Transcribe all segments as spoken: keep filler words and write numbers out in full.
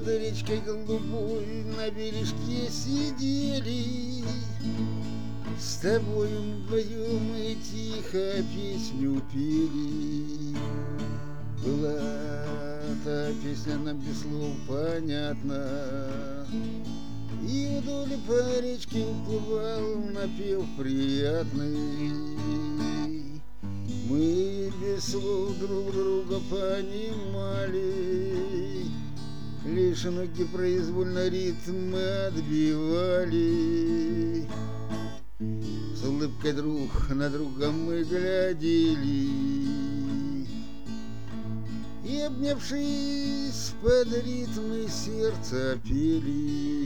над речкой голубой на бережке сидели, с тобою вдвоем мы тихо песню пели. Была та песня нам без слов понятна, и вдоль по речке уплывал напев приятный. Мы без слов друг друга понимали, лишь ноги произвольно ритм отбивали. С улыбкой друг на друга мы глядели, и, обнявшись, под ритмы сердца пели.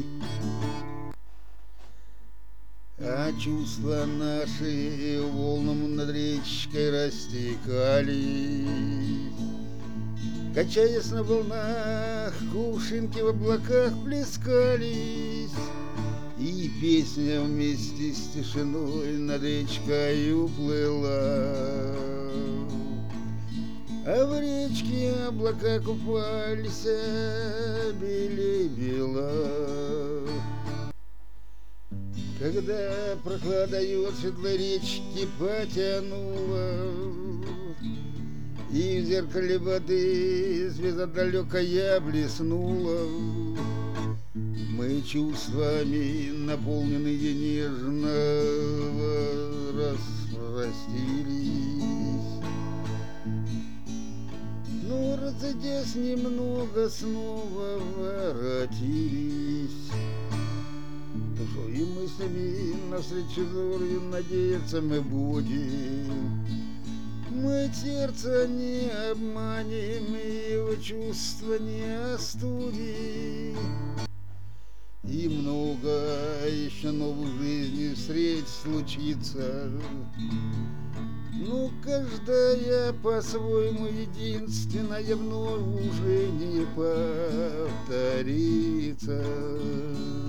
А чувства наши волнам над речкой растекались, качаясь на волнах, кувшинки в облаках плескались, и песня вместе с тишиной над речкой уплыла. А в речке облака купались, белей бела. Когда прохладою от светлой речки потянула, и в зеркале воды звезда далекая блеснула, мы чувствами, наполненные нежно, распростились. Но, разойдясь немного, снова воротились. Душой и мыслями навстречу зорью надеяться мы будем. Мы сердце не обманем, и его чувства не остудим. И много еще новых жизней встреч случится, но каждая по-своему единственная вновь уже не повторится.